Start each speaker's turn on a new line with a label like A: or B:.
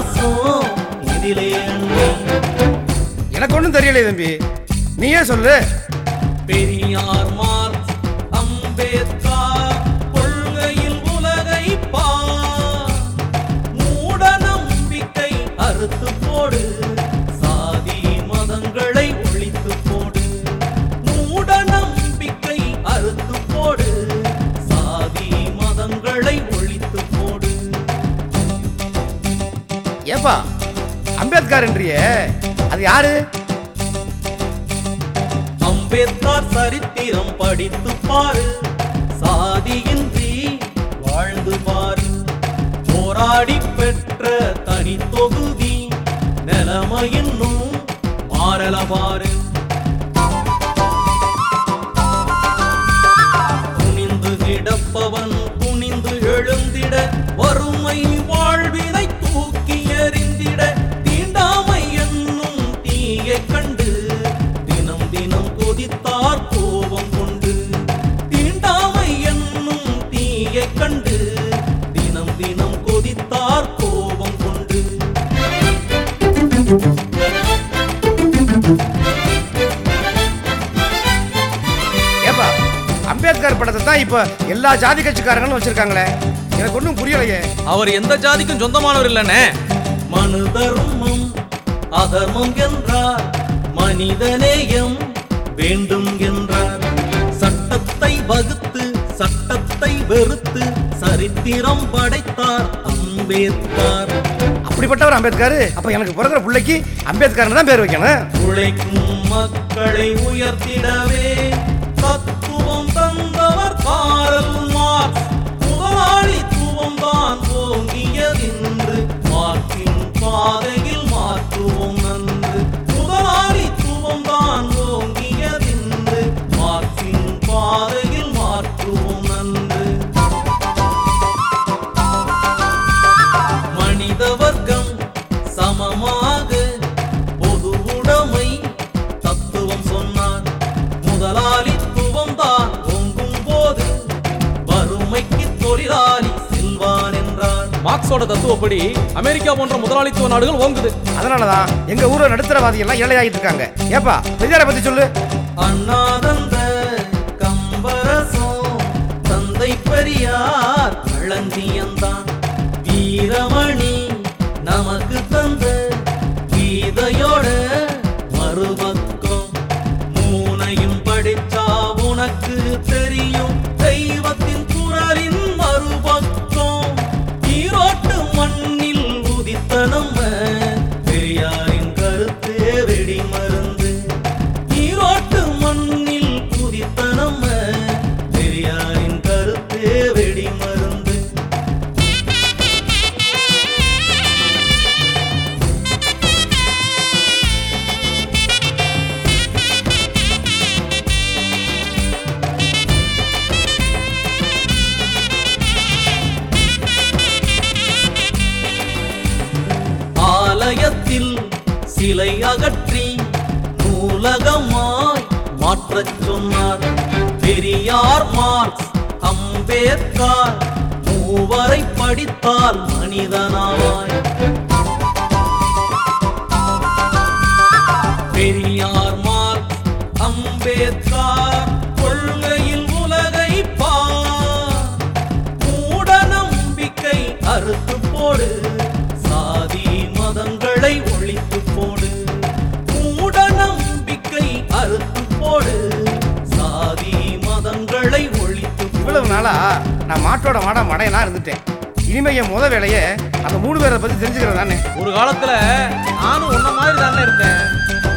A: ரசம் இதிலே அண்ணி.
B: எனக்கு ஒன்றும் தெரியலையே தம்பி, நீயே சொல்லு.
A: பெரியார் மார்க்ஸ் அம்பேத்கர் கொள்கையில் உலகை பார். மூட நம்பிக்கை அறுத்து போடு, சாதி மதங்களை ஒழித்து போடு. மூட நம்பிக்கை அறுத்து போடு, சாதி மதங்களை ஒழித்து போடு.
B: ஏப்பா அம்பேத்கர் என்றியே, அது யாரு?
A: அம்பேத்கர் சரித்திரம் படித்து பாரு, சாதியின்றி வாழ்ந்து பாரு. போராடி பெற்ற தனி தொகுதி, நிலைமை இன்னும் மாறல பாரு. துணிந்து கிடப்பவன் துணிந்து எழுந்திட, வறுமை வாழ்வினை தூக்கி எறிந்திட. தீண்டாமை என்னும் தீயை கண்டு தினம் தினம் கொதித்தார் கோபம் கொண்டு. தீண்டாமை என்னும் தீயை கண்டு தினம் தினம் கொதித்தார் கோபம் கொண்டு.
B: ஏப்பா அம்பேத்கர் படத்தை தான் இப்ப எல்லா ஜாதி கட்சிக்காரங்களும் வச்சிருக்காங்களே, எனக்கு ஒன்றும் புரியலையே.
C: அவர் எந்த ஜாதிக்கும் சொந்தமானவர் இல்லைன்னு.
A: மனு தர்மம் அதர்மம் என்றார், மனிதநேயம் வேண்டும் என்றார். சட்டத்தை வகுத்து சட்டத்தை வெறுத்து சரித்திரம் படைத்தார் அம்பேத்கர்.
B: அப்படிப்பட்டவர் அம்பேத்கர். அப்ப எனக்கு பிறகுற பிள்ளைக்கு அம்பேத்கர்னு தான் பேர் வைக்கணும்.
A: உழைக்கும் மக்களை உயர்த்திடவே தத்துவம் தந்தவர் காரல் மார்க்ஸ். முதலாளித்துவம் தான் ஓங்கியதென்று மார்க்கின் பாதையில் மாற்றுவோம் நன்று. முதலாளித்துவம் தான் ஓங்கியதென்று மார்க்கின் பாதையில் மாற்றுவோம் நன்று. மனித வர்க்கம் சமமாக பொது உடைமை தத்துவம் சொன்னார். முதலாளித்துவம் தான் ஓங்கும் போது வறுமைக்கு தொழிலாளி செல்வான் என்றார்.
C: மார்க்ஸோட தத்துவப்படி அமெரிக்கா போன்ற முதலாளித்துவ நாடுகள் ஓங்குது.
B: அதனாலதான் எங்க ஊர்ல நடுத்தரவாதி எல்லாம் ஏழையாகிட்டு இருக்காங்க. ஏப்பா பெரியாரை பத்தி சொல்லு.
A: அண்ணாதந்த கம்பரசம் தந்தை பெரியார் களஞ்சியந்தான். வீரமணி நமக்கு தந்த கீதையோட மறுபக்கம். மூனையும் படிச்சா உனக்கு தெரியும் தெய்வத்தின் குரலின் மறுபக்கம். ஈரோட்டு மண்ணில் உதித்த நம்ம பெரியாரின் கருத்து வெடி மருந்து. ஈரோட்டு மண்ணில் உதித்த நம்ம பெரியாரின் கருத்து வெடி மருந்து. ஆலயத்தில் சிலை அகற்றி நூலகமாய் மாற்றச் சொன்னார் பெரியார் மார்க்ஸ் அம்பேத்கர். மூவரை படித்தால் மனிதனாவாய். பெரியார் மார்க்ஸ் அம்பேத்கர் கொள்கையில் உலகை பார். மூட நம்பிக்கை அறுத்து போடு, சாதி மதங்களை ஒழித்து போடு. மூட நம்பிக்கை அறுத்து போடு, சாதி மதங்களை ஒழித்து.
B: இவ்வளவு நாளா நான் மாட்டோட மாடா மடையனா இருந்துட்டேன். இனிமே என் முத வேலையை அந்த 3 பேரை பத்தி தெரிஞ்சுக்கிறேன் தானே.
C: ஒரு காலத்துல நானும் உன்ன மாதிரி தானே இருந்தேன்.